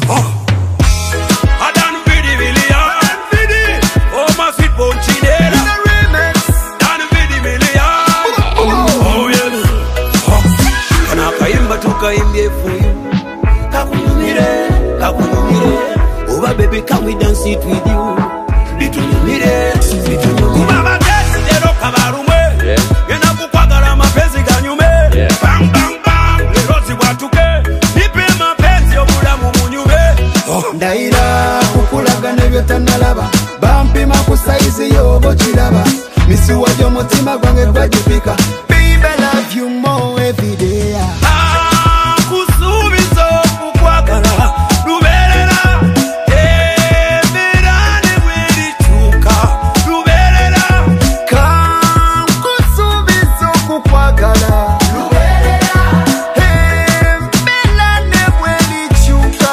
Adan Vidi Million. Oh, my sweet Ponchinela. Dan Vidi Million. Oh, yes. Kana kaimba tukaimbie for you. Kakunyumire. Over baby, can we dance it with you? Bitunyumire. Kubaba tesi dero kabarume. Gena kukwagara mapenzi ganyume. Bang bang bang. Lerozi watuke. Nipe mapenzi obulamu munyume. Ndaira kukulaga nebyo tanalaba. Bampima ku size yobo chilaba. Misuwa jo mutima gwange gwajupika. Baby, I love you more every day. Kusubizo kukwagara. Luberera. Eberane werichuka. Luberera. Kusubizo kukwagala. Luberera. Eberane werichuka.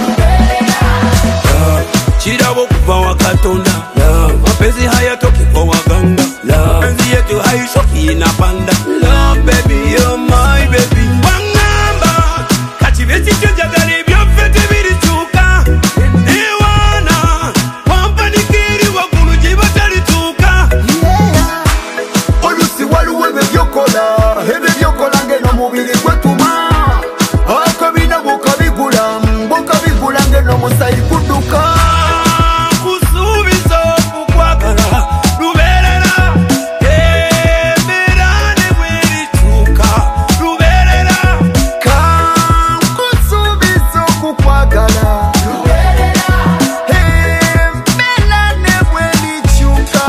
Chirabo kuva wakatonda. Mapenzi hayatoki kwa waganga. Mapenzi yetu haishoki inapanda. Love baby, you're my baby. Wangamba kachibeti chonjagala byofete birichuka. Iwana wampanikiri wagulu jibatalituka. Olusi waliwo ebyokola. Ebyokola ngeno mubiri gwetuma. Akabina bukabigula. Bukabigula ngeno musayi kuduka. Kusubizo kukwagala. Luberera. Eberane werichuka. Luberera. Kusubizo kukwagala. Luberera. Eberane werichuka.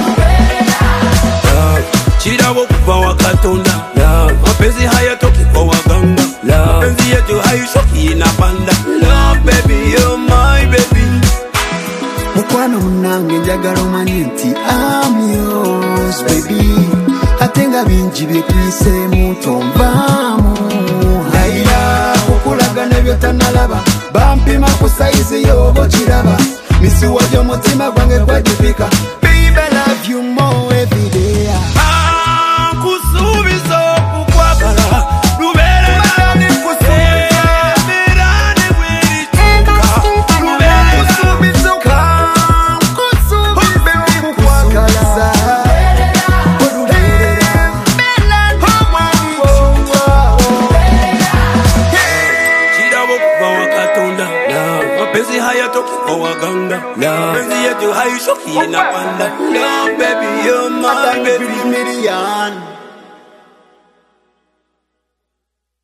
Chirabo kuva wakatonda. Mapenzi hayatoki kwa waganga. Mapenzi yetu haishoki inapanda. Love baby, you're my baby. Mukwano munange njagala omanye nti I'm yours baby. Atenga bingi byetwiseemu tonvaamu. Ndayira okulaga nebyo tanalaba. Bampima ku size yobo kiraba. Misuwa gy'omutima gwange gwajupika. Baby, I love you more every day. Kusubizo kukwagala. Luberera. Eberane werichuka. Luberera. Chirabo kuva wakatonda. Mapenzi hayatoki kwa waganga. Mapenzi yetu haishoki inapanda. Love baby, you're my baby. Million.